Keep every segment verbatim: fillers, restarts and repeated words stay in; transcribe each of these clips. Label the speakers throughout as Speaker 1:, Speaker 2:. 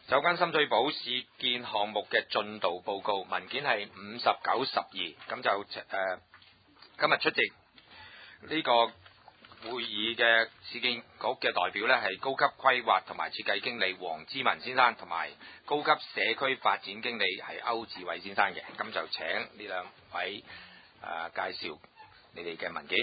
Speaker 1: 有關深水埗市建項目嘅進度報告，文件係五十九十二，咁就誒、呃、今日出席呢個會議嘅市建局嘅代表呢，係高級規劃同埋設計經理黃之文先生，同埋高級社區發展經理係歐志偉先生嘅，咁就請呢兩位誒、呃、介紹你哋嘅文件。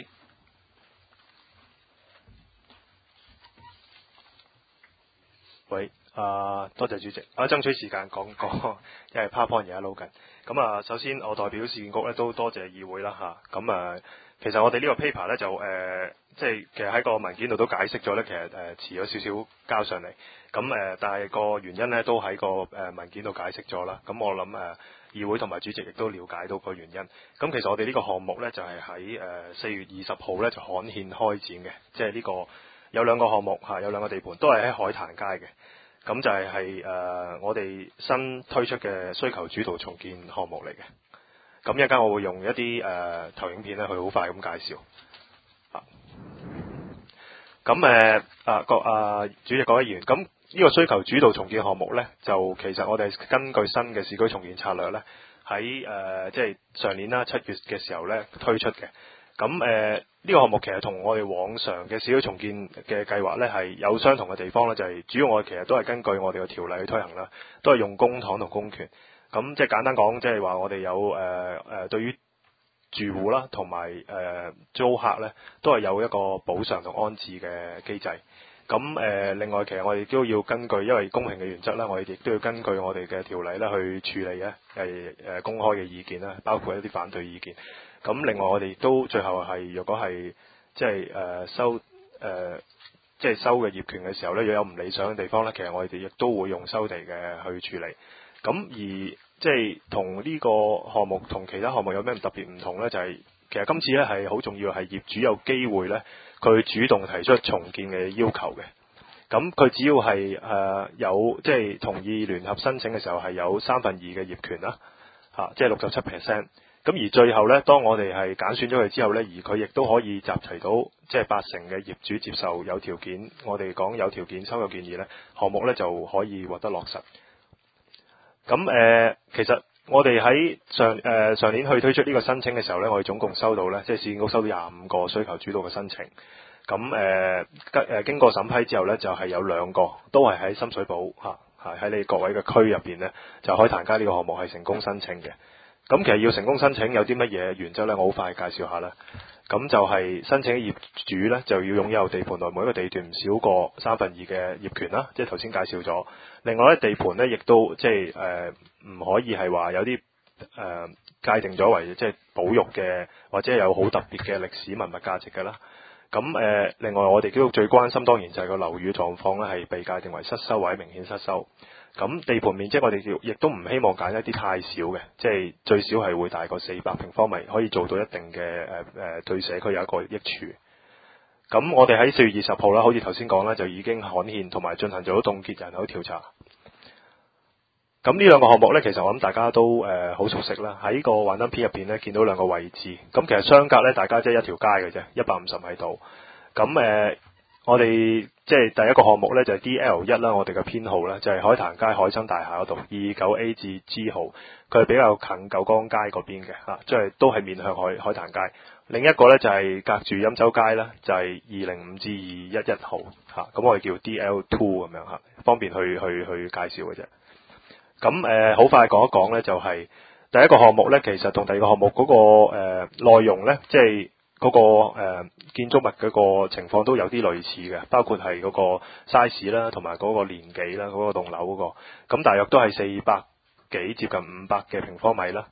Speaker 2: 喂，啊，多謝主席，我爭取時間講講，因為 PowerPoint 而家撈緊。咁啊，首先我代表市建局咧都多謝議會啦嚇。咁啊，其實我哋呢個 paper 咧就誒、呃，即係其實喺個文件度都解釋咗咧，其實誒、呃、遲咗少少交上嚟。咁誒、呃，但係個原因咧都喺個誒文件度解釋咗啦。咁我諗誒、呃、議會同埋主席亦都了解到個原因。咁其實我哋呢個項目咧就係喺誒四月二十號咧就刊憲開展嘅，即係呢個有兩個項目嚇，有兩個地盤都係喺海壇街嘅。咁就係係誒我哋新推出嘅需求主導重建項目嚟嘅。咁一陣間我會用一啲誒、呃、投影片咧，去好快咁介紹。啊，咁誒啊各啊主席各位議員，咁呢個需求主導重建項目咧，就其實我哋根據新嘅市區重建策略咧，喺誒即係上年啦七月嘅時候咧推出嘅。咁誒呢個項目其實同我哋往常嘅市區重建嘅計劃咧係有相同嘅地方咧，就係、是、主要我哋其實都係根據我哋嘅條例去推行啦，都係用公帑同公權。咁即係簡單講，即係話我哋有誒誒、呃、對於住戶啦同埋誒租客咧，都係有一個補償同安置嘅機制。咁誒、呃、另外其實我哋都要根據因為公平嘅原則啦，我哋亦都要根據我哋嘅條例咧去處理咧係誒公開嘅意見啦，包括一啲反對意見。咁另外我哋亦都最後係若果係即係誒收誒即係收嘅業權嘅時候咧，如果有唔理想嘅地方咧，其實我哋亦都會用收地嘅去處理。咁而即係同呢個項目同其他項目有咩特別唔同咧？就係、是、其實今次咧係好重要，係業主有機會咧，佢主動提出重建嘅要求嘅。咁佢只要係誒、呃、有即係同意聯合申請嘅時候係有三分二嘅業權啦，嚇、啊，即係六十七 percent。咁而最後咧，當我哋係揀選咗佢之後咧，而佢亦都可以集齊到即係八成嘅業主接受有條件，我哋講有條件收購建議咧，項目咧就可以獲得落實。咁誒、呃，其實我哋喺上誒、呃、上年去推出呢個申請嘅時候咧，我哋總共收到咧，即係市建局收到廿五個需求主導嘅申請。咁誒誒經過審批之後咧，就係、是、有兩個都係喺深水埗嚇，係喺你各位嘅區入邊咧，就海壇街呢個項目係成功申請嘅。咁其實要成功申請有啲乜嘢原則咧？我好快介紹下啦。咁就係申請嘅業主咧，就要擁有地盤內每一個地段唔少過三分二嘅業權啦。即係頭先介紹咗。另外咧，地盤咧亦都即係誒唔可以係話有啲誒、呃、界定咗為即係保育嘅，或者有好特別嘅歷史文物價值嘅啦。咁誒、呃，另外我哋都最關心當然就係個樓宇狀況咧，係被界定為失修或者明顯失修。咁地盤面積我哋亦都唔希望揀一啲太少嘅，即係最少係會大過四百平方米，可以做到一定嘅誒誒對社區有一個益處。咁我哋喺四月二十號啦，好似頭先講啦，就已經刊憲同埋進行咗凍結人口調查。咁呢兩個項目咧，其實我諗大家都誒好、呃、熟悉啦。喺個幻燈片入邊咧，見到兩個位置。咁其實相隔咧，大家即係一條街嘅啫，一百五十米度。咁誒。呃我哋即係第一個項目咧，就係 D L 一啦，我哋嘅編號咧就係海壇街海生大廈嗰度二九 A 至 G 號，佢係比較近九江街嗰邊嘅嚇，即係都係面向海海壇街。另一個咧就係隔住欽州街啦，就係二零五至二一一號嚇，咁我哋叫 D L two 咁樣嚇，方便去去去介紹嘅啫。咁誒好快講一講咧，就係第一個項目咧，其實同第二個項目嗰、那個誒、呃、內容咧，即係。嗰、那個誒、呃、建築物嗰個情況都有啲類似嘅，包括係嗰個 size 啦，同埋嗰個年紀啦，嗰、那個棟樓嗰、那個，咁大約都係四百幾接近五百嘅平方米啦。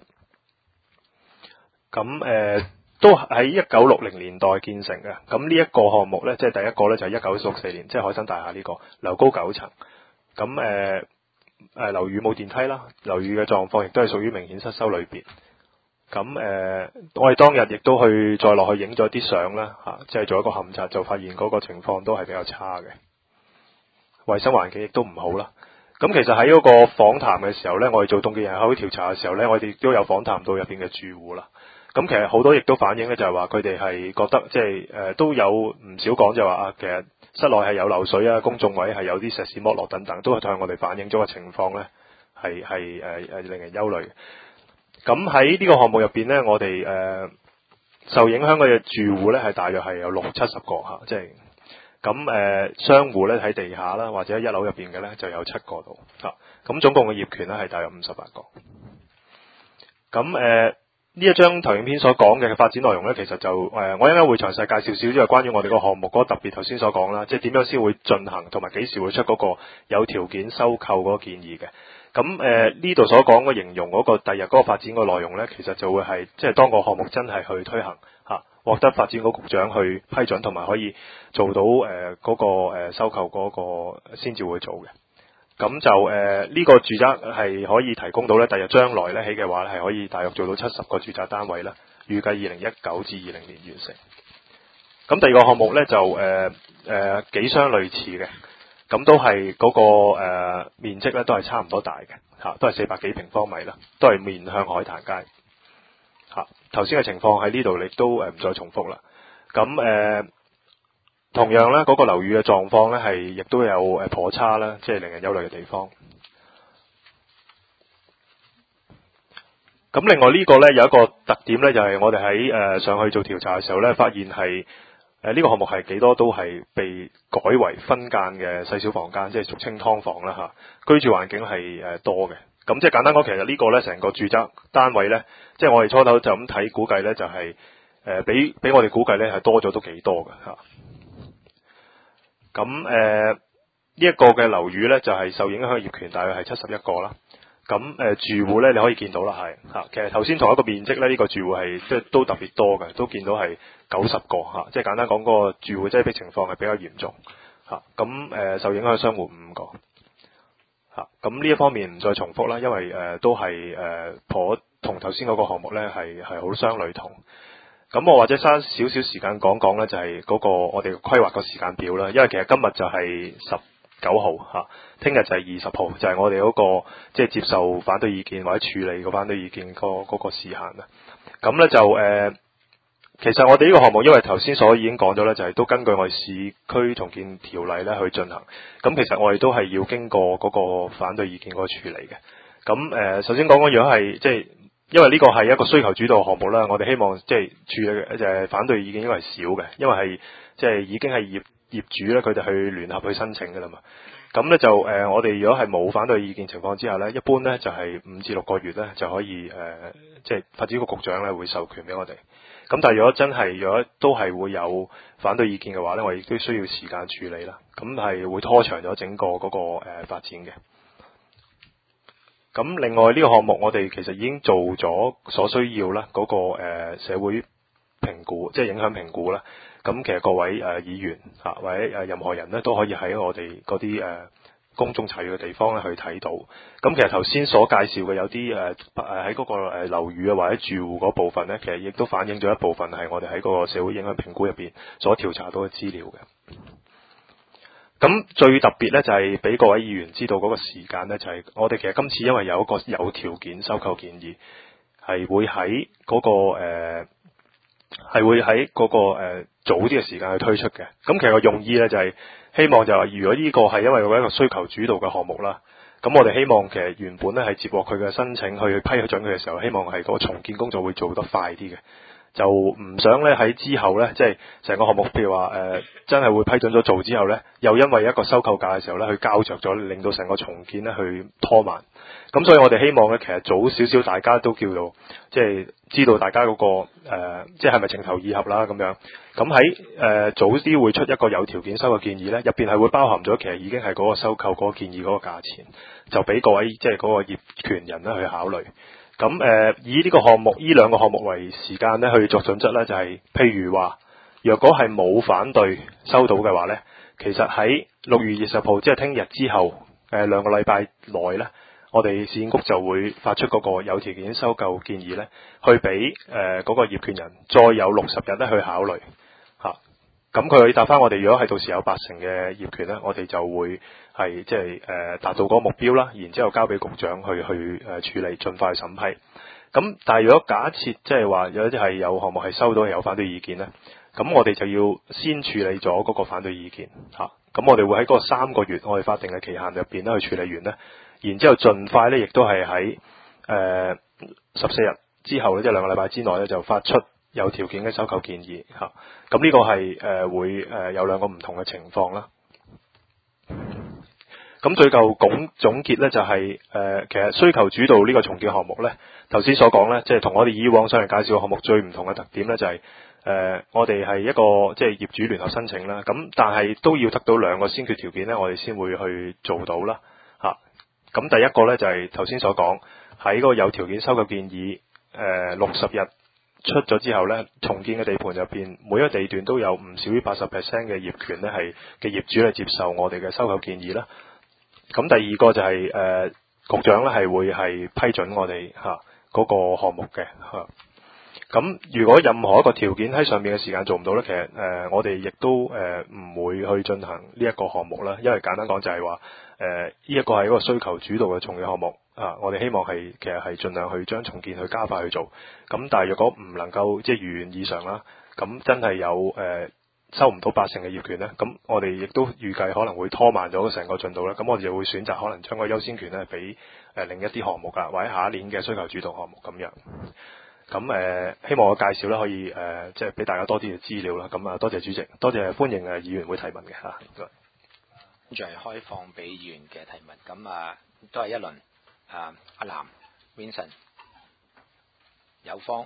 Speaker 2: 咁誒、呃、都喺一九六零年代建成嘅。咁呢一個項目咧，即係第一個咧就係一九六四年，即係海生大廈呢、這個樓高九層。咁誒誒樓宇冇電梯啦，樓宇嘅狀況亦都係屬於明顯失修類別。咁誒、呃，我哋當日亦都去再落去影咗啲相啦，嚇、啊，即係做一個勘察，就發現嗰個情況都係比較差嘅，衞生環境亦都唔好啦。咁其實喺嗰個訪談嘅時候咧，我哋做凍結人口調查嘅時候咧，我哋亦都有訪談到入邊嘅住戶啦。咁其實好多亦都反映咧，就係話佢哋係覺得即係誒都有唔少講就話啊，其實室內係有漏水啊，公眾位係有啲石屎剝落等等，都係向我哋反映咗個情況咧，係係誒誒令人憂慮。咁喺呢個項目入邊咧，我哋誒、呃、受影響嘅住戶咧係大約係有六七十個嚇，即係咁誒商戶咧喺地下啦，或者一樓入邊嘅咧就有七個度嚇，咁、啊、總共嘅業權咧係大約五十八個。咁誒呢一張投影片所講嘅發展內容咧，其實就誒、呃、我一陣間會詳細介紹少少，就係關於我哋個項目嗰個特別頭先所講啦，即係點樣先會進行，同埋幾時會出嗰個有條件收購嗰個建議嘅。咁誒呢度所講嘅形容嗰個第日嗰個發展個內容咧，其實就會係即係當個項目真係去推行嚇、啊，獲得發展局局長去批准，同埋可以做到誒嗰、呃那個、呃、收購嗰個先至會做嘅。咁就誒呢、呃這個住宅係可以提供到咧，第日將來咧起嘅話咧係可以大約做到七十個住宅單位啦，預計二零一九至二零年完成。咁第二個項目咧就誒誒、呃呃、幾相類似嘅。咁都係嗰、那個誒、呃、面積咧，都係差唔多大嘅嚇，都係四百幾平方米啦，都係面向海壇街嚇。頭先嘅情況喺呢度，亦都誒唔再重複啦。咁誒、呃、同樣咧，嗰、那個樓宇嘅狀況咧係亦都有誒頗差啦，即係令人憂慮嘅地方。咁另外呢個咧有一個特點咧，就係、是、我哋喺誒上去做調查嘅時候咧，發現係。誒呢、呃這個項目係幾多都係被改為分間嘅細小房間，即係俗稱劏房啦嚇。居住環境係誒、呃、多嘅，咁即係簡單講，其實個呢個咧成個住宅單位咧，即係我哋初頭就咁睇估計咧，就係、是、誒、呃、比比我哋估計咧係多咗都幾多嘅嚇。咁誒呢一個嘅樓宇咧就係、是、受影響嘅業權大約係七十一個啦。咁誒、呃、住戶咧，你可以見到啦，係嚇。其實頭先同一個面積咧，呢、這個住戶係即係都特別多嘅，都見到係九十個嚇。即係簡單講，嗰個住戶擠迫情況係比較嚴重嚇。咁誒、呃、受影響嘅商戶五個嚇。咁呢一方面唔再重複啦，因為誒、呃、都係誒頗同頭先嗰個項目咧係係好相類同。咁我或者嘥少少時間講講咧，就係、是、嗰個我哋規劃個時間表啦。因為其實今日就係十九號嚇，聽日就係二十號，就係、是、我哋嗰、那個即係、就是、接受反對意見或者處理個反對意見個嗰個時限啦。咁咧就誒、呃，其實我哋呢個項目，因為頭先所已經講咗咧，就係、是、都根據我哋市區重建條例咧去進行。咁其實我哋都係要經過嗰個反對意見嗰個處理嘅。咁誒、呃，首先講講，如果係即係因為呢個係一個需求主導項目啦，我哋希望即係處理就係反對意見應該係少嘅，因為係即係已經係業業主咧，佢哋去聯合去申請㗎啦嘛。咁咧就誒、呃，我哋如果係冇反對意見情況之下咧，一般咧就係、是、五至六個月咧就可以誒、呃，即係發展局局長咧會授權俾我哋。咁但係如果真係如果都係會有反對意見嘅話咧，我亦都需要時間處理啦。咁係會拖長咗整個嗰、那個誒、呃、發展嘅。咁另外呢個項目，我哋其實已經做咗所需要啦，嗰、那個誒、呃、社會評估，即係影響評估啦。咁其實各位誒、呃、議員啊，或者誒任何人咧，都可以喺我哋嗰啲誒公眾參與嘅地方咧去睇到。咁其實頭先所介紹嘅有啲誒誒喺嗰個誒樓宇啊或者住戶嗰部分咧，其實亦都反映咗一部分係我哋喺嗰個社會影響評估入邊所調查到嘅資料嘅。咁最特別咧就係、是、俾各位議員知道嗰個時間咧，就係、是、我哋其實今次因為有一個有條件收購建議，係會喺嗰、那個誒係、呃、會喺嗰、那個誒、呃、早啲嘅時間去推出嘅。咁其實個用意咧就係、是、希望就係如果呢個係因為一個需求主導嘅項目啦，咁我哋希望其實原本咧係接獲佢嘅申請去批准佢嘅時候，希望係個重建工作會做得快啲嘅。就唔想咧喺之後咧，即係成個項目，譬如話誒、呃，真係會批准咗做之後咧，又因為一個收購價嘅時候咧，去膠着咗，令到成個重建咧去拖慢。咁所以我哋希望咧，其實早少少大家都叫做即係知道大家嗰、那個誒、呃，即係係咪情投意合啦咁樣。咁喺誒早啲會出一個有條件收購建議咧，入邊係會包含咗其實已經係嗰個收購嗰個建議嗰個價錢，就俾各位即係嗰個業權人咧去考慮。咁誒、呃、以呢個項目，呢兩個項目為時間咧去作準則咧，就係、是、譬如話，若果係冇反對收到嘅話咧，其實喺六月二十號，即係聽日之後，誒、呃、兩個禮拜內咧，我哋市建局就會發出嗰個有條件收購建議咧，去俾誒嗰個業權人再有六十日咧去考慮嚇。咁佢可以答翻我哋，如果係到時有八成嘅業權咧，我哋就會係即係誒達到嗰個目標啦，然之後交俾局長去去誒、呃、處理，盡快審批。咁但係如果假設即係話有啲係有項目係收到有反對意見咧， 咁我哋就要先處理咗嗰個反對意見嚇。咁、啊、我哋會喺嗰三個月我哋法定嘅期限入邊咧去處理完咧，然之後盡快咧亦都係喺誒十四日之後咧，即係兩個禮拜之內咧就發出有條件嘅收購建議嚇。咁、啊、呢個係誒、呃、會誒、呃、有兩個唔同嘅情況啦。咁最後總總結咧就係、是、誒、呃、其實需求主導呢個重建項目咧，頭先所講咧，即係同我哋以往上嚟介紹嘅項目最唔同嘅特點咧就係、是。誒、呃，我哋係一個即係業主聯合申請啦，咁但係都要得到兩個先決條件咧，我哋先會去做到啦，嚇、啊。咁第一個咧就係頭先所講，喺嗰個有條件收購建議，誒六十日出咗之後咧，重建嘅地盤入邊每一個地段都有唔少於八十 percent 嘅業權咧係嘅業主係接受我哋嘅收購建議啦。咁第二個就係、是、誒、呃、局長咧係會係批准我哋嚇嗰個項目嘅嚇。啊。咁如果任何一個條件喺上面嘅時間做唔到呢，其實誒、呃、我哋亦都誒唔、呃、會去進行呢一個項目啦。因為簡單講就係話誒呢一個係一個需求主導嘅重建項目啊，我哋希望係其實係盡量去將重建去加快去做。咁但係若果唔能夠即係如願以償啦，咁真係有誒、呃、收唔到八成嘅業權呢，咁我哋亦都預計可能會拖慢咗成個進度啦。咁我哋就會選擇可能將個優先權呢俾誒另一啲項目啊，或者下一年嘅需求主導項目咁樣。咁誒、呃，希望我介紹咧可以誒、呃，即係俾大家多啲嘅資料啦。咁啊，多謝主席，多謝歡迎誒議員會提問嘅嚇。
Speaker 1: 跟住係開放俾議員嘅提問，咁啊都係一輪啊。阿藍 Vincent 有方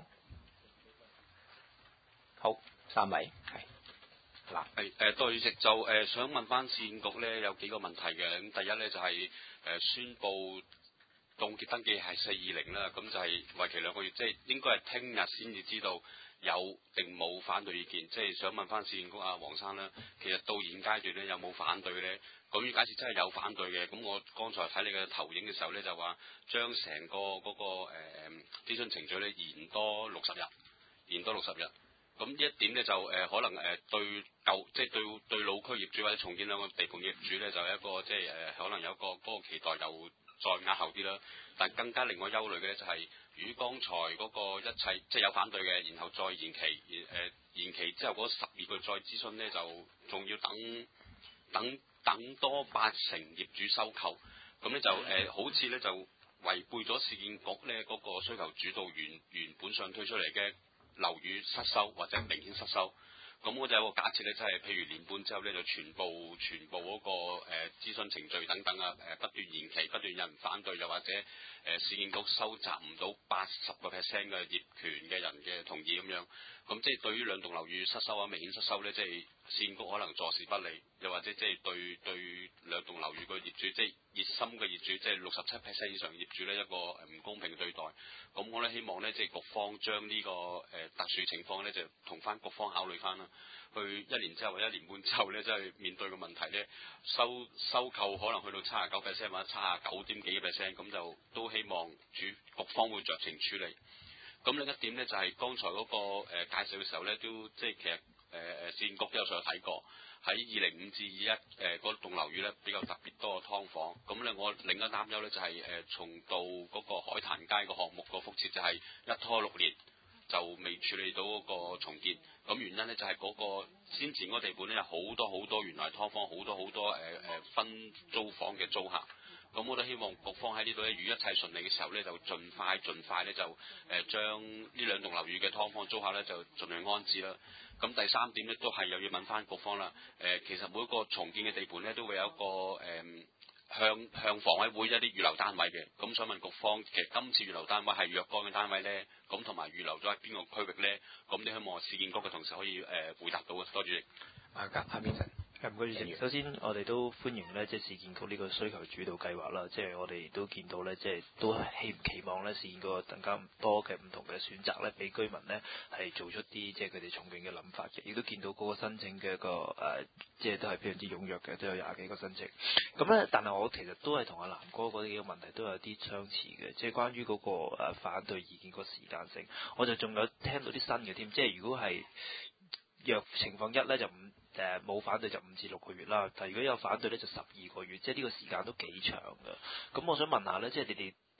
Speaker 1: 好三位係嗱
Speaker 3: 係誒，多謝主席就誒、呃、想問翻市建局咧有幾個問題嘅。咁第一咧就係、是、誒、呃、宣佈。凍結登記係四二零啦，咁就係為期兩個月，即係應該係聽日先至知道有定冇反對意見。即係想問翻市建局阿黃生啦，其實到現階段咧有冇反對咧？咁如果假設真係有反對嘅，咁我剛才睇你嘅投影嘅時候咧，就話將成個嗰、那個誒、呃、諮詢程序咧延多六十日，延多六十日。咁呢一點咧就誒、呃、可能誒、呃、對舊即係對對老區業主或者重建兩個地盤業主咧，就有一個即係誒、呃、可能有一個嗰、那個期待又再壓後啲啦。但更加令我憂慮嘅咧就係、是，與剛才嗰個一切即係有反對嘅，然後再延期，延誒、呃、延期之後嗰十二個月再諮詢咧，就仲要等等等多八成業主收購，咁咧就誒、呃、好似咧就違背咗市建局咧嗰、那個需求主導原原本上推出嚟嘅樓宇失收或者明顯失收。咁我就有個假設咧，即係譬如年半之後咧，就全部全部嗰、那個誒、呃、諮詢程序等等啊，誒、呃、不斷延期，不斷有人反對，又或者誒、呃、市建局收集唔到八十個 percent 嘅業權嘅人嘅同意咁樣，咁即係對於兩棟樓宇失收啊、明顯失收咧，即係市建局可能坐視不理，又或者即係對對兩棟樓宇嘅業主，即係熱心嘅業主，即係六十七 percent 以上業主咧一個唔公平嘅對待。咁我咧希望咧，即係局方將呢、這個誒、呃、特殊情況咧，就同翻局方考慮翻啦。去一年之後或者一年半之後咧，即係面對嘅問題咧，收收購可能去到七十九 percent 或者七十九點幾 percent，咁就都希望主局方會酌情處理。咁另一點咧，就係、是、剛才嗰、那個、呃、介紹嘅時候咧，都即係其實誒誒市建局都有上去睇過，喺二零五至二一誒嗰棟樓宇咧比較特別多嘅劏房。咁咧我另一擔憂咧就係、是、誒、呃、重到嗰個海壇街個項目個復設就係一拖六年。就未處理到嗰個重建，咁原因咧就係、是、嗰個先前嗰地盤咧有好多好多原來劏房，好多好多誒誒、呃、分租房嘅租客，咁我都希望局方喺呢度咧，如果一切順利嘅時候咧，就盡快盡快咧就誒、呃、將呢兩棟樓宇嘅劏房租客咧就盡量安置啦。咁第三點咧都係又要問翻局方啦，誒、呃、其實每一個重建嘅地盤咧都會有一個誒。呃向向房委會一啲預留單位嘅，咁想問局方，其實今次預留單位係若干嘅單位咧？咁同埋預留咗喺邊個區域咧？咁你希望市建局嘅同事可以誒、呃、回答到嘅，多謝主席。
Speaker 1: 阿阿 Vincent。
Speaker 4: 唔該主席，首先我哋都歡迎咧，即係市建局呢個需求主導計劃啦。即係我哋都見到咧，即係都希唔期望咧，市建局更加多嘅唔同嘅選擇咧，俾居民咧係做出啲即係佢哋重建嘅諗法嘅。亦都見到嗰個申請嘅一個誒、呃，即係都係非常之踴躍嘅，都有廿幾個申請。咁咧，但係我其實都係同阿南哥嗰啲嘅問題都有啲相似嘅，即係關於嗰個誒反對意見個時間性，我就仲有聽到啲新嘅添。即係如果係若情況一咧就五。誒冇反對就五至六個月啦，但係如果有反對咧就十二個月，即係呢個時間都幾長㗎。咁我想問下咧，即係你哋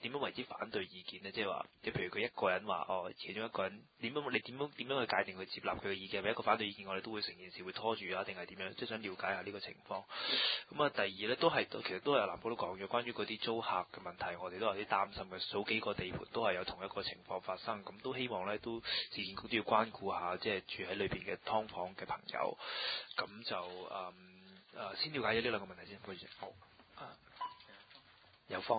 Speaker 4: 點樣為之反對意見呢？即係話，即係譬如佢一個人話哦，其中一個人點樣你點樣點樣去界定佢接納佢嘅意見，係咪一個反對意見，我哋都會成件事會拖住啊，定係點樣？即係想了解下呢個情況。咁啊，第二呢，都係其實都係南寶都講咗關於嗰啲租客嘅問題，我哋都有啲擔心嘅。數幾個地盤都係有同一個情況發生，咁都希望呢，都市建局都要關顧下，即係住喺裏邊嘅劏房嘅朋友。咁就誒。嗯誒、呃，先了解咗呢兩個問題先，主席。好。啊，有方。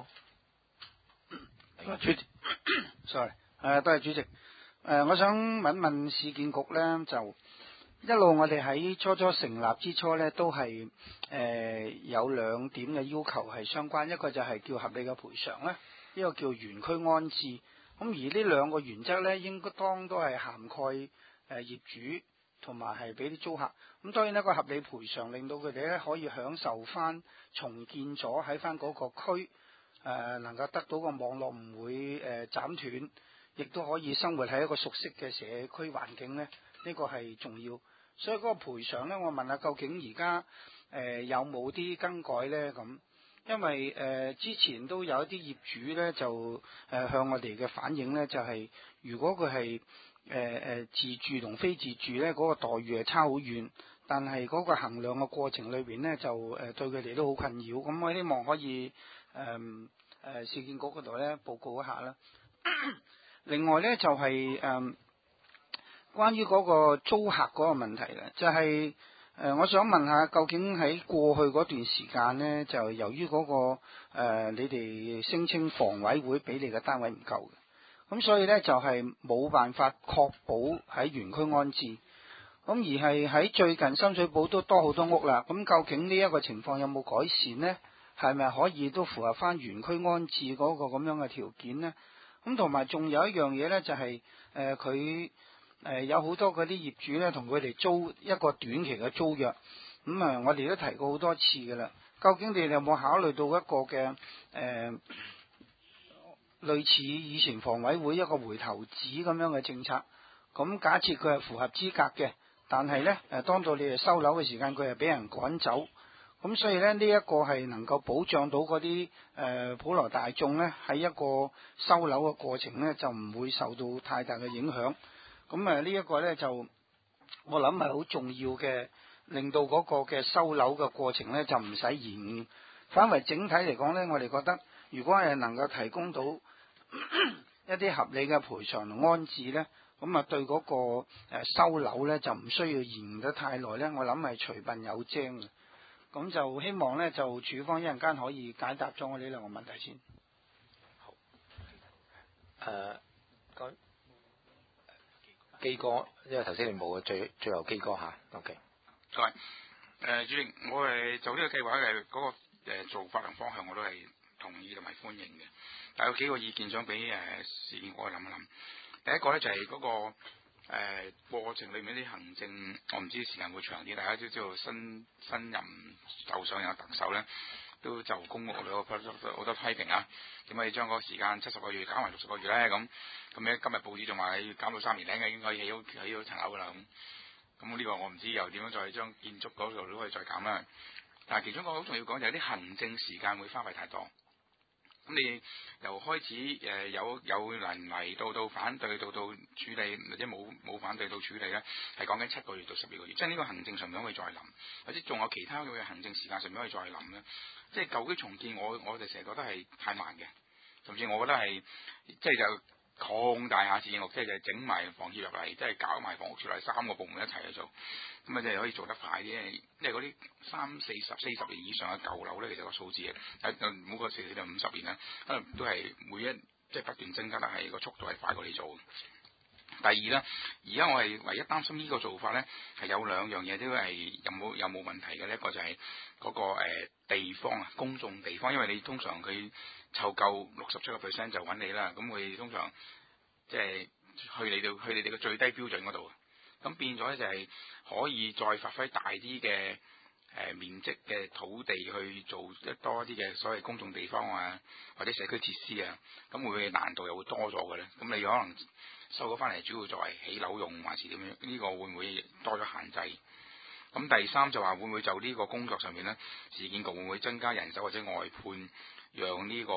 Speaker 5: 主席，sorry，誒，多謝主席。誒、呃，我想問問市建局咧，就一路我哋喺初初成立之初咧，都係誒、呃、有兩點嘅要求係相關，一個就係叫合理嘅賠償咧，一個叫原區安置。咁而呢兩個原則咧，應該當都係涵蓋誒、呃、業主。同埋係俾啲租客，咁當然一個合理賠償，令到佢哋咧可以享受翻重建咗喺翻嗰個區，誒、呃、能夠得到個網絡唔會誒、呃、斬斷，亦都可以生活喺一個熟悉嘅社區環境咧，呢、這個係重要。所以嗰個賠償咧，我問下究竟而家誒有冇啲更改咧？咁因為誒、呃、之前都有一啲業主咧就誒、呃、向我哋嘅反映咧，就係、是、如果佢係誒誒、呃、自住同非自住咧，嗰、那個待遇係差好遠，但係嗰個衡量嘅過程裏邊咧，就誒、呃、對佢哋都好困擾。咁我希望可以誒誒市建局嗰度咧報告一下啦。另外咧就係、是、誒、呃、關於嗰個租客嗰個問題啦，就係、是、誒、呃、我想問下，究竟喺過去嗰段時間咧，就由於嗰、那個、呃、你哋聲稱房委會俾你嘅單位唔夠嘅。咁所以咧就係、是、冇辦法確保喺原區安置，咁而係喺最近深水埗都多好多屋啦。咁究竟呢一個情況有冇改善呢？係咪可以都符合翻原區安置嗰個咁樣嘅條件呢？咁同埋仲有一樣嘢咧，就係誒佢誒有好多嗰啲業主咧，同佢哋租一個短期嘅租約。咁、嗯、啊，我哋都提過好多次噶啦。究竟你哋有冇考慮到一個嘅誒？呃類似以前房委會一個回頭紙咁樣嘅政策，咁假設佢係符合資格嘅，但係呢，誒，當到你哋收樓嘅時間，佢係俾人趕走，咁所以呢，呢、這、一個係能夠保障到嗰啲誒普羅大眾呢，喺一個收樓嘅過程呢，就唔會受到太大嘅影響。咁啊呢一個呢，就我諗係好重要嘅，令到嗰個嘅收樓嘅過程呢，就唔使延誤。反為整體嚟講呢，我哋覺得如果係能夠提供到一啲合理嘅賠償同安置呢，咁啊對嗰個誒收樓呢，就唔需要延得太耐呢。我諗係隨笨有精嘅。咁就希望呢，就署方一陣間可以解答咗我呢兩個問題先。
Speaker 1: 好。誒，講基哥，因為頭先你冇最最後基哥嚇 ，OK。
Speaker 6: 各位誒主席，我誒就呢個計劃嘅嗰個誒做法同方向我都係同意同埋歡迎嘅，但有幾個意見想俾誒市建局諗一諗。第一個咧就係嗰個誒過程裏面啲行政，我唔知時間會長啲，大家都知道新新任就上任特首咧，都就公屋有好多批評啊，點解要將嗰個時間七十個月減埋六十個月咧？咁咁咧今日報紙仲話要減到三年零嘅，應該起好起好層樓噶啦咁。咁呢個我唔知又點樣再將建築嗰度都可以再減啦。但係其中一個好重要講就係啲行政時間會花費太多。咁你由開始誒、呃、有有人嚟到到反對到到處理，或者冇冇反對到處理咧，係講緊七個月到十二個月。即係呢個行政上面可以再諗，或者仲有其他嘅行政時間上面可以再諗咧。即係舊區重建我，我我哋成日覺得係太慢嘅，甚至我覺得係即係就。擴大下市建局，即係就整埋房協入嚟，即係搞埋房屋處理三個部門一齊去做，咁啊即係可以做得快啲。因為嗰啲三四十、四十年以上嘅舊樓咧，其實個數字啊，唔好講四十年、五十年啦，可能都係每一即係不斷增加得係個速度係快過你做。第二咧，而家我係唯一擔心呢個做法咧，係有兩樣嘢都係有冇有冇問題嘅。一個就係嗰、嗰個、呃、地方啊，公眾地方，因為你通常佢湊夠六十七個 percent 就揾你啦，咁佢通常即係去你哋去你哋嘅最低標準嗰度，咁變咗咧就係可以再發揮大啲嘅誒面積嘅土地去做一多啲嘅所謂公眾地方啊，或者社區設施啊，咁會唔會難度又會多咗嘅咧？咁你可能收咗翻嚟主要作為起樓用，還是點樣？呢、呢個會唔會多咗限制？咁第三就話會唔會就呢個工作上面咧，市建局會唔會增加人手或者外判，讓呢個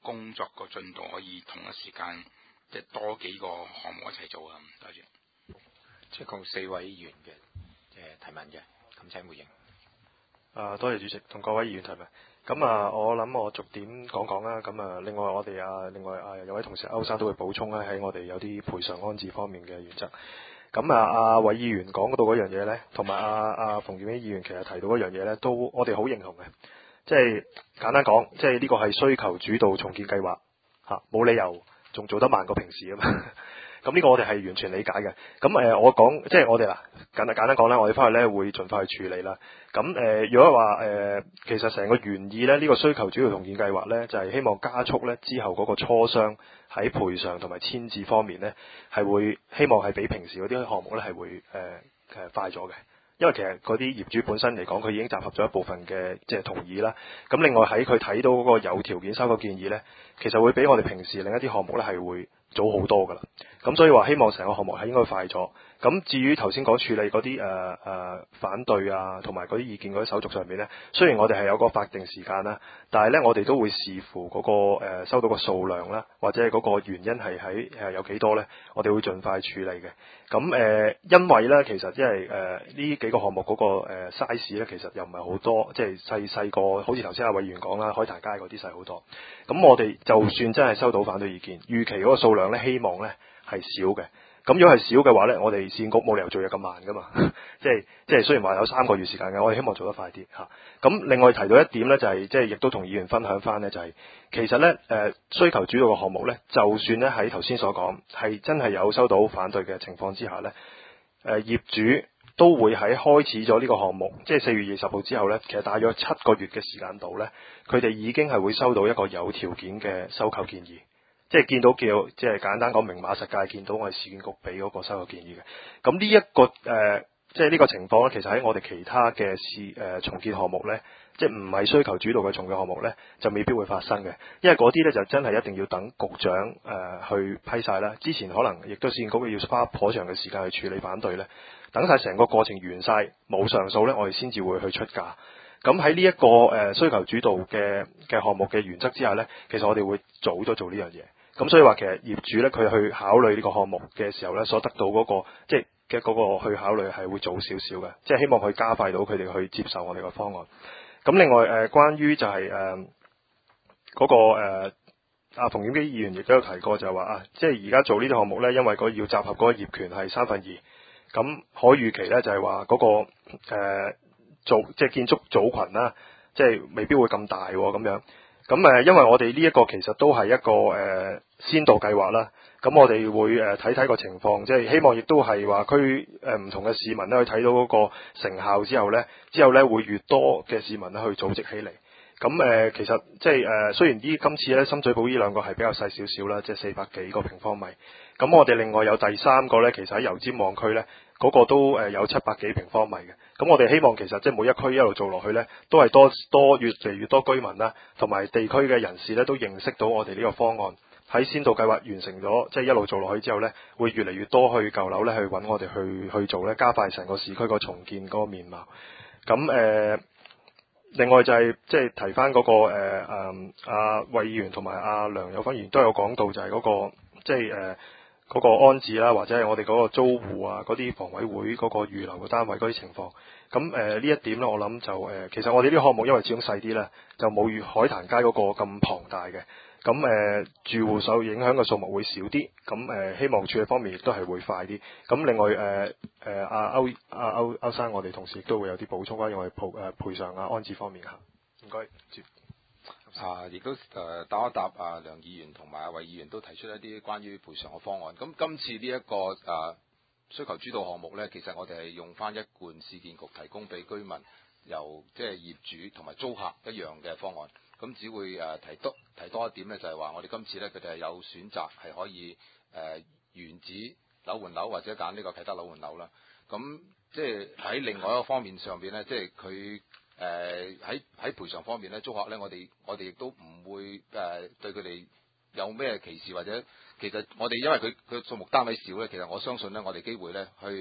Speaker 6: 工作個進度可以同一時間即係多幾個項目一齊做啊？多謝。
Speaker 1: 即係共四位議員嘅誒提問嘅，咁請回應。
Speaker 2: 啊，多謝主席同各位議員提問。咁啊，我諗我逐點講講啦。咁啊，另外我哋啊，另外啊有位同事歐生都會補充咧，喺我哋有啲賠償安置方面嘅原則。咁啊，阿韋議員講到嗰樣嘢咧，同埋阿阿馮檢基議員其實提到嗰樣嘢咧，都我哋好認同嘅。即係簡單講，即係呢個係需求主導重建計劃嚇，冇理由仲做得慢過平時啊嘛。咁呢個我哋係完全理解嘅。咁誒、呃，我講即係我哋嗱簡單簡單講咧，我哋翻去咧會盡快去處理啦。咁誒、呃，如果話誒、呃，其實成個原意咧，呢、呢個需求主導重建計劃咧，就係、是、希望加速咧之後嗰個磋商喺賠償同埋簽字方面咧，係會希望係比平時嗰啲項目咧係會誒誒、呃、快咗嘅。因為其實嗰啲業主本身嚟講，佢已經集合咗一部分嘅即係同意啦。咁另外喺佢睇到嗰個有條件收購建議咧，其實會比我哋平時另一啲項目咧係會早好多噶啦。咁所以話希望成個項目係應該快咗。咁至於頭先講處理嗰啲誒誒反對啊，同埋嗰啲意見嗰啲手續上面咧，雖然我哋係有個法定時間啦，但係咧我哋都會視乎嗰、嗰個、呃、收到個數量啦，或者係嗰個原因係喺誒有幾多咧，我哋會盡快處理嘅。咁誒、呃，因為咧其實即係誒呢幾個項目嗰、嗰個、呃、size 咧，其實又唔係好多，即係細細個，好似頭先阿委員講啦，海壇街嗰啲細好多。咁我哋就算真係收到反對意見，預期嗰個數量咧，希望咧係少嘅。咁如果係少嘅話咧，我哋市建局冇理由做嘢咁慢噶嘛，即係即係雖然話有三個月時間嘅，我哋希望做得快啲嚇。咁、啊、另外提到一點咧，就係即係亦都同議員分享翻咧，就係、是、其實咧誒、呃、需求主導嘅項目咧，就算咧喺頭先所講係真係有收到反對嘅情況之下咧，誒、呃、業主都會喺開始咗呢個項目，即係四月二十號之後咧，其實大約七個月嘅時間度咧，佢哋已經係會收到一個有條件嘅收購建議。即係見到叫，即係簡單講明碼實價，見到我哋市建局俾嗰個收購建議嘅。咁呢一個誒、呃，即係呢個情況咧，其實喺我哋其他嘅市誒重建項目咧，即係唔係需求主導嘅重建項目咧，就未必會發生嘅。因為嗰啲咧就真係一定要等局長誒、呃、去批晒啦。之前可能亦都市建局要花頗長嘅時間去處理反對咧，等晒成個過程完晒冇上訴咧，我哋先至會去出價。咁喺呢一個誒、呃、需求主導嘅嘅項目嘅原則之下咧，其實我哋會早咗做呢樣嘢。咁所以話其實業主咧，佢去考慮呢個項目嘅時候咧，所得到嗰、嗰個即係嘅嗰個去考慮係會早少少嘅，即係希望佢加快到佢哋去接受我哋個方案。咁另外誒、呃，關於就係誒嗰個誒阿馮檢基議員亦都有提過就係話啊，即係而家做呢啲項目咧，因為嗰要集合嗰個業權係三分二，咁可預期咧就係話嗰個誒、呃、組即係建築組群啦，即係未必會咁大咁、哦、樣。咁誒，因為我哋呢一個其實都係一個誒、呃、先導計劃啦，咁我哋會誒睇睇個情況，即係希望亦都係話區誒唔同嘅市民咧去睇到嗰個成效之後咧，之後咧會越多嘅市民咧去組織起嚟。咁誒、呃，其實即係誒，雖然呢今次咧深水埗呢兩個係比較細少少啦，即係四百幾個平方米。咁我哋另外有第三個咧，其實喺油尖旺區咧，嗰、那個都誒有七百幾平方米嘅。咁我哋希望其實即係每一區一路做落去咧，都係多多越嚟越多居民啦，同埋地區嘅人士咧都認識到我哋呢個方案。喺先導計劃完成咗，即係一路做落去之後咧，會越嚟越多去舊樓咧去揾我哋去去做咧，加快成個市區個重建嗰個面貌。咁誒。呃另外就係、是、即係提翻嗰、那個誒誒阿韋議員同埋阿梁有芬議員都有講到就係嗰、那個即係誒嗰個安置啦，或者係我哋嗰個租戶啊嗰啲房委會嗰個預留嘅單位嗰啲情況。咁誒呢一點咧，我諗就誒、呃、其實我哋呢個項目因為始終細啲咧，就冇如海壇街嗰個咁龐大嘅。咁誒、呃、住戶受影響嘅數目會少啲，咁誒、呃、希望處理方面亦都係會快啲。咁另外誒誒阿歐阿歐歐生，我哋同事亦都會有啲補充關於我哋賠誒賠償啊安置方面嚇。唔該。
Speaker 1: 啊，亦都誒、呃、答一答啊梁議員同埋阿韋議員都提出一啲關於賠償嘅方案。咁今次呢、這、一個誒、啊、需求主導項目咧，其實我哋係用翻一貫市建局提供俾居民由即係業主同埋租客一樣嘅方案。咁只會誒提多提多一點咧，就係話我哋今次咧，佢哋係有選擇係可以誒、呃、原址樓換樓或者揀呢個啟德樓換樓啦。咁即係喺另外一個方面上邊咧，即係佢誒喺喺賠償方面咧，租客咧，我哋我哋亦都唔會誒、呃、對佢哋有咩歧視，或者其實我哋因為佢佢數目單位少咧，其實我相信咧，我哋機會咧去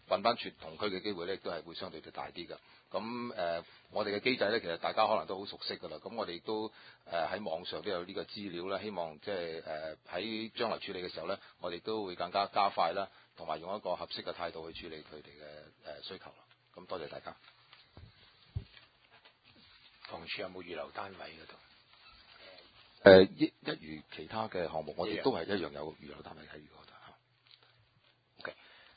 Speaker 7: 揾翻全同區嘅機會咧，亦都係會相對地大啲㗎。咁誒、呃，我哋嘅機制咧，其實大家可能都好熟悉㗎啦。咁我哋亦都誒喺、呃、網上都有呢個資料啦，希望即係誒喺將來處理嘅時候咧，我哋都會更加加快啦，同埋用一個合適嘅態度去處理佢哋嘅誒需求啦。咁多謝大家。
Speaker 1: 房署有冇預留單位嗰度？
Speaker 7: 誒、呃、一一如其他嘅項目，我哋都係一樣有預留單位喺嗰度嚇。
Speaker 1: OK。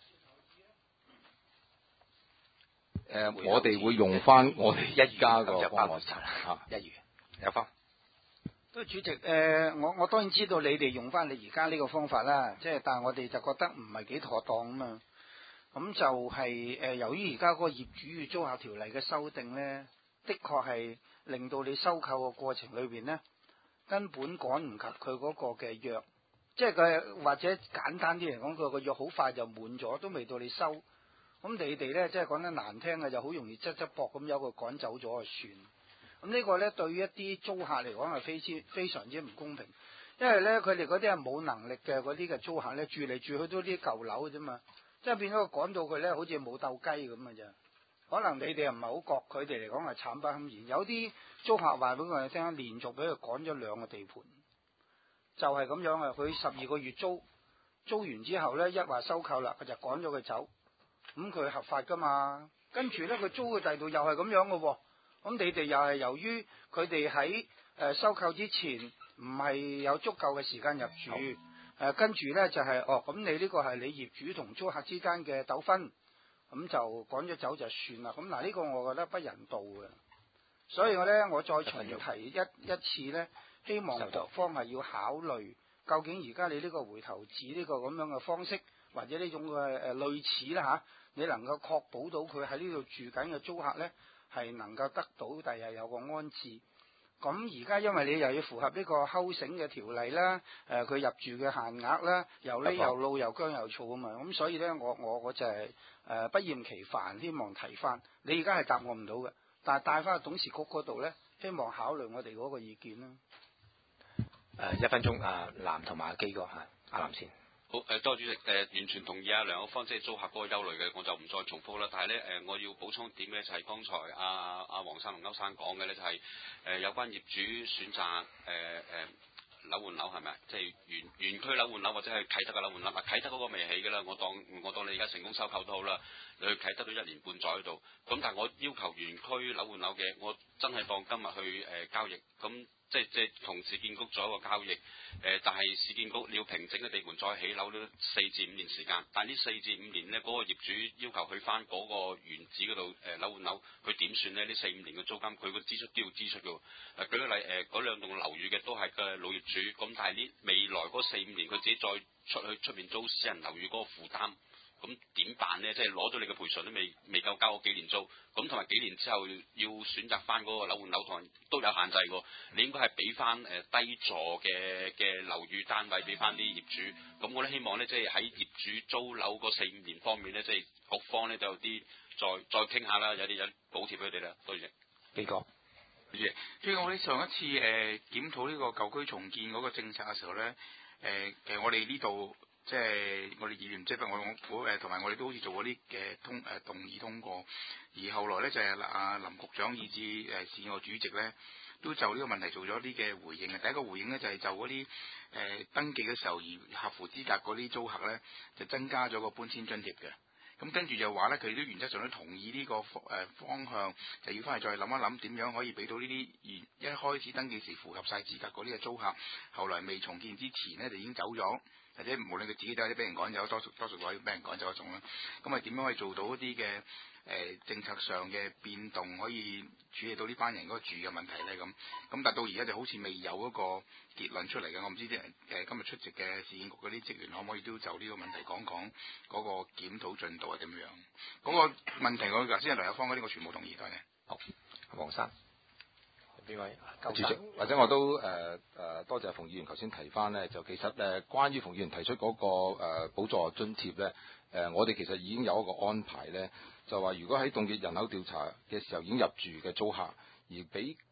Speaker 7: 誒、呃，我哋會用翻我哋一家個方案
Speaker 1: 嚇，一如有方。
Speaker 5: 都主席，誒、呃，我我當然知道你哋用翻你而家呢個方法啦，即係但係我哋就覺得唔係幾妥當啊嘛。咁就係、是、誒、呃，由於而家嗰個業主與租客條例嘅修訂咧，的確係令到你收購嘅過程裏邊咧，根本趕唔及佢嗰個嘅約，即係佢或者簡單啲嚟講，佢個約好快就滿咗，都未到你收。咁你哋咧，即係講得難聽嘅，就好容易側側膊咁有個趕走咗就算。咁呢個咧，對於一啲租客嚟講係非之非常之唔公平，因為咧佢哋嗰啲係冇能力嘅嗰啲嘅租客咧，住嚟住去都啲舊樓嘅啫嘛，即係變咗趕到佢咧，好似冇鬥雞咁嘅啫。可能你哋又唔係好覺，佢哋嚟講係慘不堪言。有啲租客話俾我哋聽，連續俾佢趕咗兩個地盤，就係、是、咁樣啊！佢十二個月租租完之後咧，一話收購啦，佢就趕咗佢走。咁佢合法噶嘛？跟住咧，佢租去第度又係咁樣嘅喎。咁你哋又係由於佢哋喺誒收購之前唔係有足夠嘅時間入住，誒、呃、跟住咧就係、是、哦，咁你呢個係你業主同租客之間嘅糾紛。咁就趕咗走就算啦。咁嗱，呢個我覺得不人道嘅，所以我咧我再重提一一次咧，希望各方係要考慮，究竟而家你呢個回頭紙呢個咁樣嘅方式，或者呢種嘅誒類似啦嚇，你能夠確保到佢喺呢度住緊嘅租客咧，係能夠得到第日有個安置。咁而家因為你又要符合呢個 housing 嘅條例啦，誒、呃、佢入住嘅限額啦，又呢又老又僵又燥啊嘛，咁所以咧我我我就係、是、誒、呃、不厭其煩，希望提翻。你而家係答我唔到嘅，但係帶翻去董事局嗰度咧，希望考慮我哋嗰個意見啦。
Speaker 1: 誒、呃、一分鐘，阿藍同埋阿基哥嚇，阿藍先。
Speaker 3: 好誒，多謝主席誒、呃，完全同意啊梁一方即係租客嗰個憂慮嘅，我就唔再重複啦。但係咧誒，我要補充點咧，就係、是、剛才阿阿黃生同歐生講嘅咧，就係、是、誒、呃、有關業主選擇誒誒。呃呃樓換樓係咪？即係園園區樓換樓或者係啟德嘅樓換樓。嗱，啟德嗰個未起㗎啦，我當我當你而家成功收購都好啦，你去啟德都一年半載喺度。咁但係我要求園區樓換樓嘅，我真係當今日去誒、呃、交易，咁即係即係同市建局做一個交易。誒、呃，但係市建局你要平整嘅地盤再起樓都四至五年時間。但係呢四至五年呢，嗰、那個業主要求去翻嗰個原址嗰度誒樓換樓，佢點算呢？呢四五年嘅租金，佢個支出都要支出㗎。誒、呃，舉個例誒，嗰、呃、兩棟樓宇嘅都係嘅老業主。咁但係呢未來嗰四五年佢自己再出去出面租私人樓宇嗰個負擔，咁點辦呢？即係攞到你嘅賠償都未未夠交嗰幾年租，咁同埋幾年之後要選擇翻嗰個樓換樓同都有限制喎。你應該係俾翻誒低座嘅嘅樓宇單位俾翻啲業主。咁我咧希望咧，即係喺業主租樓嗰四五年方面咧，即係局方咧就有啲再再傾下啦，有啲有補貼俾佢哋啦。多謝。
Speaker 1: 基哥。
Speaker 6: 所以我哋上一次誒、呃、檢討呢個舊區重建嗰個政策嘅時候咧，誒、呃、其實我哋呢度即係我哋議員，即係我我誒同埋我哋都好似做過啲嘅通誒、呃、動議通過，而後來咧就係、是、阿、啊、林局長以至誒市議會主席咧，都就呢個問題做咗啲嘅回應嘅。第一個回應咧就係、是、就嗰啲誒登記嘅時候而合乎資格嗰啲租客咧，就增加咗個搬遷津貼嘅。咁跟住就話咧，佢哋都原則上都同意呢個誒方向，就要翻去再諗一諗點樣可以俾到呢啲原一開始登記時符合晒資格嗰啲嘅租客，後來未重建之前咧就已經走咗，或者無論佢自己走或者俾人趕走，多數多數可以俾人趕走一種啦。咁啊點樣可以做到一啲嘅誒政策上嘅變動，可以處理到呢班人嗰個住嘅問題咧？咁咁但到而家就好似未有一個結論出嚟嘅。我唔知啲誒、呃、今日出席嘅市建局嗰啲職員可唔可以都就呢個問題講講嗰個檢討進度係點樣？嗰、那個問題我頭先係梁有芳嗰啲，我全部同意嘅。
Speaker 1: 好，黃生，邊位？
Speaker 7: 主席，或者我都誒誒、呃呃、多謝馮議員頭先提翻咧，就其實誒、呃、關於馮議員提出嗰、那個誒、呃、補助津貼咧，誒、呃、我哋其實已經有一個安排咧，就話如果喺凍結人口調查嘅時候已經入住嘅租客，而俾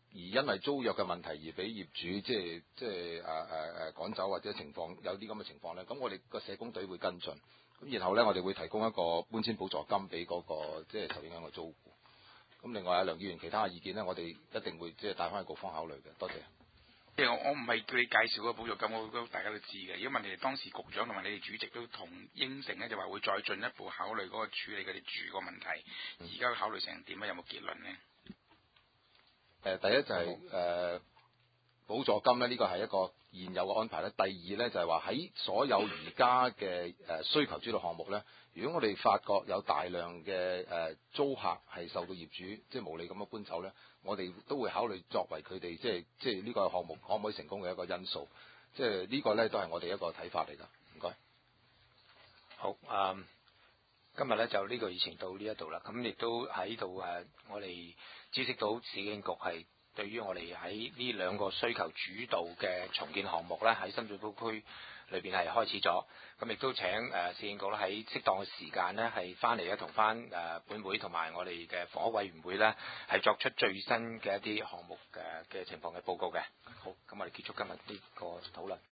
Speaker 7: 因為租約嘅問題而俾業主即係即係誒誒誒趕走或者情況有啲咁嘅情況咧，咁我哋個社工隊會跟進，咁然後咧我哋會提供一個搬遷補助金俾嗰、個即係受影響嘅租戶。咁另外阿梁議員其他嘅意見咧，我哋一定會即係帶翻去局方考慮嘅。多謝。
Speaker 6: 即係我我唔係叫你介紹個補助金，我都大家都知嘅。如果問你哋當時局長同埋你哋主席都同應承咧，就話會再進一步考慮嗰個處理佢哋住個問題。而家考慮成點咧？有冇結論呢？
Speaker 7: 誒、呃、第一就係、是、誒、呃、補助金咧，呢個係一個現有嘅安排咧。第二咧就係話喺所有而家嘅誒需求主導項目咧，如果我哋發覺有大量嘅誒、呃、租客係受到業主即係無理咁樣搬走咧，我哋都會考慮作為佢哋即係即係呢個項目可唔可以成功嘅一個因素。即係呢個咧都係我哋一個睇法嚟㗎。唔該。
Speaker 1: 好啊。Um今日咧就呢個議程到呢一度啦，咁亦都喺度誒，我哋知悉到市建局係對於我哋喺呢兩個需求主導嘅重建項目咧，喺深水埗區裏邊係開始咗，咁亦都請誒市建局咧喺適當嘅時間咧係翻嚟咧同翻誒本會同埋我哋嘅房屋委員會咧係作出最新嘅一啲項目嘅嘅情況嘅報告嘅。好，咁我哋結束今日呢個討論。